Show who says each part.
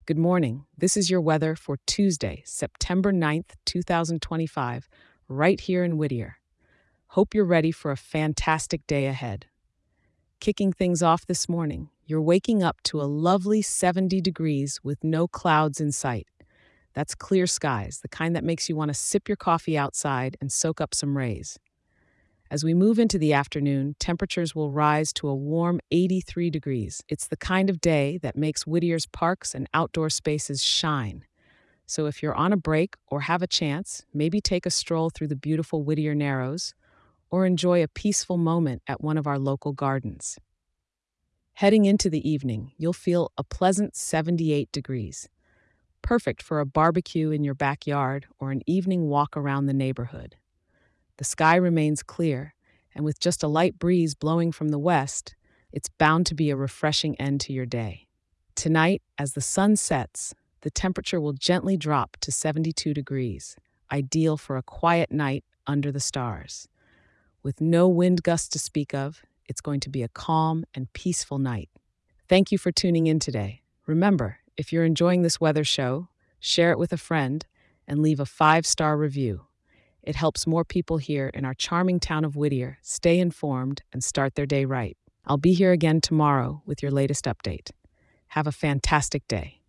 Speaker 1: Good morning. This is your weather for Tuesday, September 9th, 2025, right here in Whittier. Hope you're ready for a fantastic day ahead. Kicking things off this morning, you're waking up to a lovely 70 degrees with no clouds in sight. That's clear skies, the kind that makes you want to sip your coffee outside and soak up some rays. As we move into the afternoon, temperatures will rise to a warm 83 degrees. It's the kind of day that makes Whittier's parks and outdoor spaces shine. So if you're on a break or have a chance, maybe take a stroll through the beautiful Whittier Narrows or enjoy a peaceful moment at one of our local gardens. Heading into the evening, you'll feel a pleasant 78 degrees, perfect for a barbecue in your backyard or an evening walk around the neighborhood. The sky remains clear, and with just a light breeze blowing from the west, it's bound to be a refreshing end to your day. Tonight, as the sun sets, the temperature will gently drop to 72 degrees, ideal for a quiet night under the stars. With no wind gusts to speak of, it's going to be a calm and peaceful night. Thank you for tuning in today. Remember, if you're enjoying this weather show, share it with a friend and leave a 5-star review. It helps more people here in our charming town of Whittier stay informed and start their day right. I'll be here again tomorrow with your latest update. Have a fantastic day.